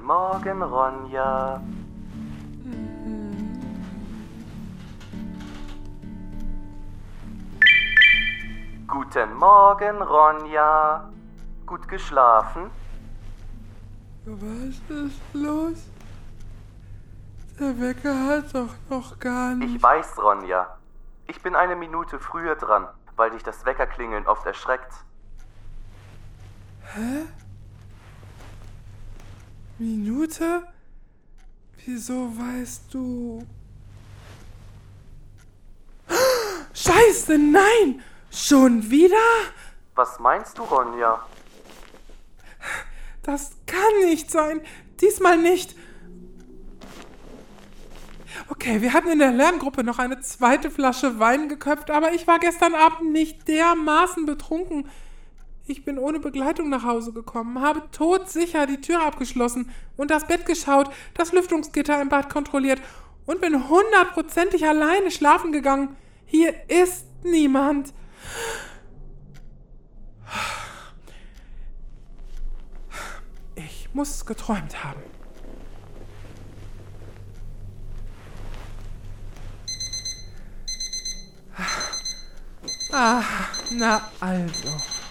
Guten Morgen, Ronja. Guten Morgen, Ronja. Gut geschlafen? Was ist los? Der Wecker hat doch noch gar nicht... Ich weiß, Ronja. Ich bin eine Minute früher dran, weil dich das Weckerklingeln oft erschreckt. Hä? Minute? Wieso weißt du... Scheiße, nein! Schon wieder? Was meinst du, Ronja? Das kann nicht sein. Diesmal nicht. Okay, wir hatten in der Lerngruppe noch eine zweite Flasche Wein geköpft, aber ich war gestern Abend nicht dermaßen betrunken. Ich bin ohne Begleitung nach Hause gekommen, habe todsicher die Tür abgeschlossen und das Bett geschaut, das Lüftungsgitter im Bad kontrolliert und bin 100%ig alleine schlafen gegangen. Hier ist niemand. Ich muss geträumt haben. Na also.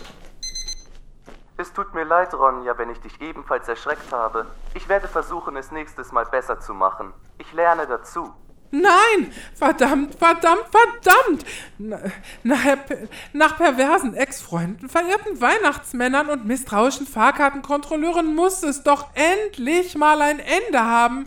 Es tut mir leid, Ronja, wenn ich dich ebenfalls erschreckt habe. Ich werde versuchen, es nächstes Mal besser zu machen. Ich lerne dazu. Nein! Verdammt! Nach perversen Ex-Freunden, verirrten Weihnachtsmännern und misstrauischen Fahrkartenkontrolleuren muss es doch endlich mal ein Ende haben.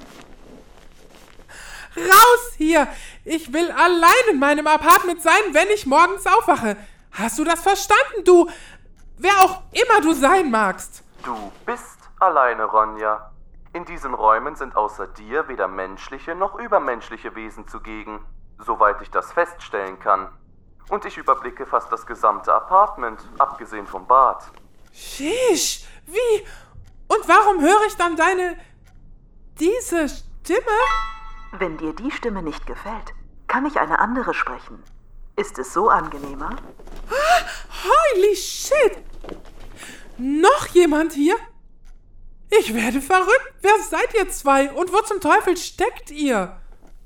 Raus hier! Ich will allein in meinem Apartment sein, wenn ich morgens aufwache. Hast du das verstanden, du? Wer auch immer du sein magst. Du bist alleine, Ronja. In diesen Räumen sind außer dir weder menschliche noch übermenschliche Wesen zugegen, soweit ich das feststellen kann. Und ich überblicke fast das gesamte Apartment, abgesehen vom Bad. Sheesh, wie? Und warum höre ich dann diese Stimme? Wenn dir die Stimme nicht gefällt, kann ich eine andere sprechen. Ist es so angenehmer? Holy shit! Noch jemand hier? Ich werde verrückt. Wer seid ihr zwei? Und wo zum Teufel steckt ihr?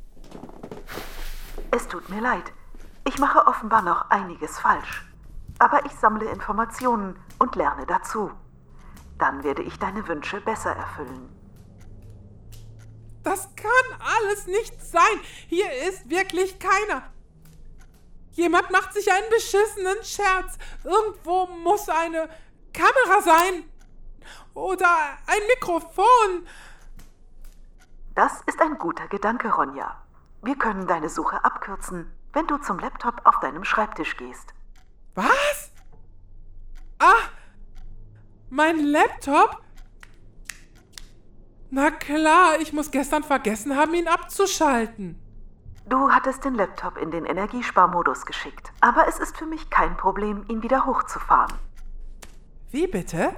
Es tut mir leid. Ich mache offenbar noch einiges falsch. Aber ich sammle Informationen und lerne dazu. Dann werde ich deine Wünsche besser erfüllen. Das kann alles nicht sein. Hier ist wirklich keiner. Jemand macht sich einen beschissenen Scherz. Irgendwo muss eine Kamera sein. Oder ein Mikrofon. Das ist ein guter Gedanke, Ronja. Wir können deine Suche abkürzen, wenn du zum Laptop auf deinem Schreibtisch gehst. Was? Mein Laptop? Na klar, ich muss gestern vergessen haben, ihn abzuschalten. Du hattest den Laptop in den Energiesparmodus geschickt, aber es ist für mich kein Problem, ihn wieder hochzufahren. Wie bitte?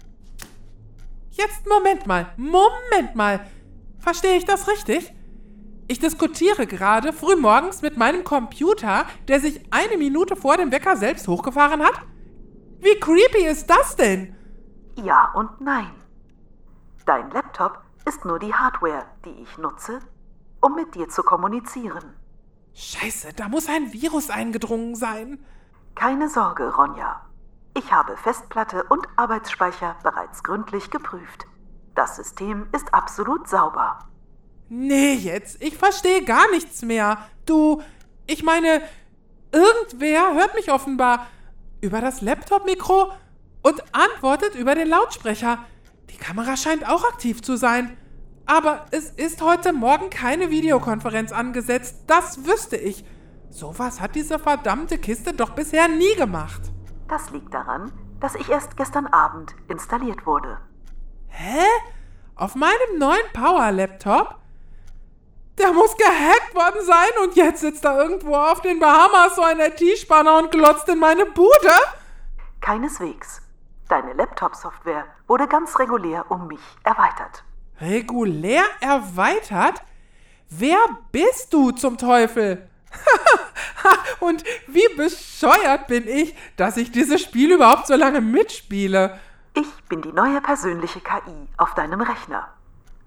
Jetzt Moment mal. Verstehe ich das richtig? Ich diskutiere gerade frühmorgens mit meinem Computer, der sich 1 Minute vor dem Wecker selbst hochgefahren hat? Wie creepy ist das denn? Ja und nein. Dein Laptop ist nur die Hardware, die ich nutze, um mit dir zu kommunizieren. Scheiße, da muss ein Virus eingedrungen sein. Keine Sorge, Ronja. Ich habe Festplatte und Arbeitsspeicher bereits gründlich geprüft. Das System ist absolut sauber. Nee, jetzt, ich verstehe gar nichts mehr. Ich meine, irgendwer hört mich offenbar über das Laptop-Mikro und antwortet über den Lautsprecher. Die Kamera scheint auch aktiv zu sein. Aber es ist heute Morgen keine Videokonferenz angesetzt, das wüsste ich. Sowas hat diese verdammte Kiste doch bisher nie gemacht. Das liegt daran, dass ich erst gestern Abend installiert wurde. Hä? Auf meinem neuen Power-Laptop? Der muss gehackt worden sein und jetzt sitzt da irgendwo auf den Bahamas so ein IT-Spanner und glotzt in meine Bude? Keineswegs. Deine Laptop-Software wurde ganz regulär um mich erweitert. Regulär erweitert? Wer bist du zum Teufel? Und wie bescheuert bin ich, dass ich dieses Spiel überhaupt so lange mitspiele? Ich bin die neue persönliche KI auf deinem Rechner.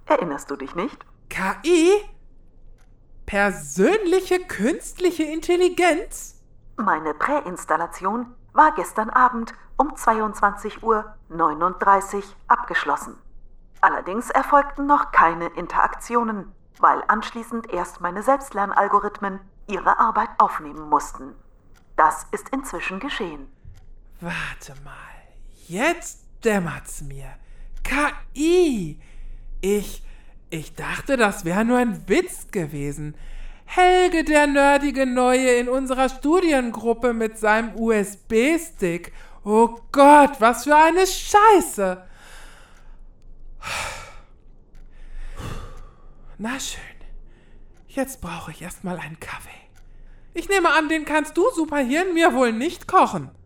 Erinnerst du dich nicht? KI? Persönliche künstliche Intelligenz? Meine Präinstallation war gestern Abend um 22:39 Uhr abgeschlossen. Allerdings erfolgten noch keine Interaktionen, weil anschließend erst meine Selbstlernalgorithmen ihre Arbeit aufnehmen mussten. Das ist inzwischen geschehen. Warte mal, jetzt dämmert's mir. KI! Ich dachte, das wäre nur ein Witz gewesen. Helge, der nerdige Neue in unserer Studiengruppe mit seinem USB-Stick. Oh Gott, was für eine Scheiße! Na schön, jetzt brauche ich erstmal einen Kaffee. Ich nehme an, den kannst du, Superhirn, mir wohl nicht kochen.